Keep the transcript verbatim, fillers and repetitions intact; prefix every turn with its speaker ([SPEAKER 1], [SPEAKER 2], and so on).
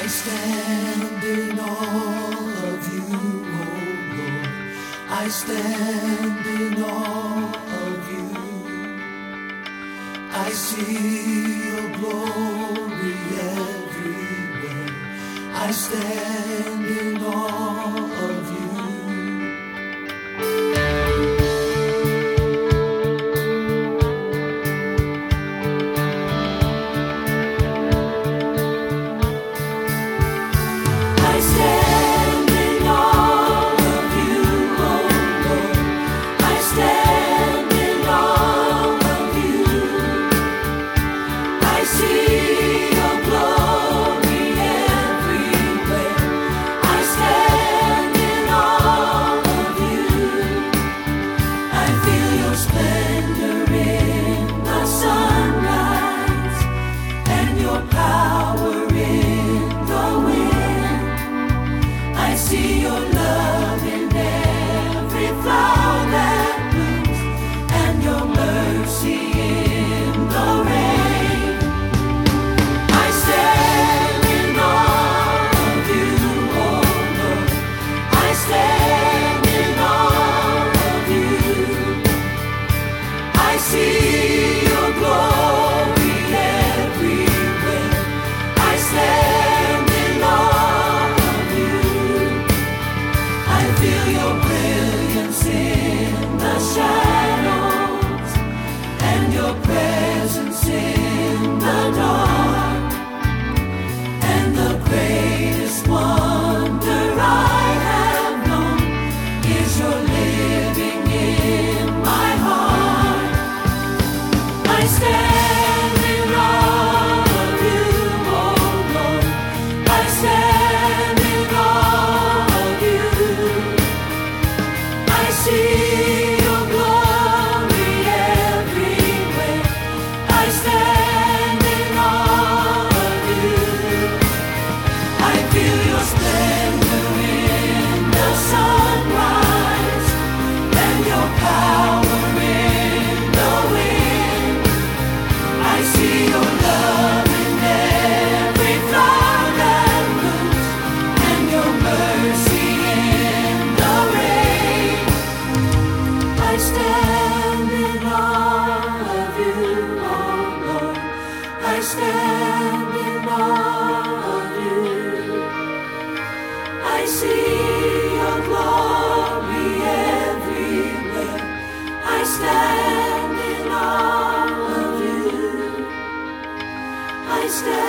[SPEAKER 1] I stand in awe of you, oh Lord. I stand in awe of you. I see your glory everywhere. I stand in awe of you. See your love in every flower that blooms, and your mercy in the rain. I stand in awe of you, oh Lord. I stand in awe of you. I see your glory everywhere. I stand in awe of you. I feel your brilliance in the shadows, and your presence in the dark. And the greatest wonder I have known is your living in my heart. I stand in awe of you, oh Lord. I stand in awe of you. I see your glory everywhere. I stand in awe of you. I feel your splendor in the sunrise, and your power in the wind. I see your love in every flower that blooms, and your mercy in the rain. I stand in awe of you, oh Lord. I stand in awe of you. I see your glory everywhere. I stand in awe of you. I stand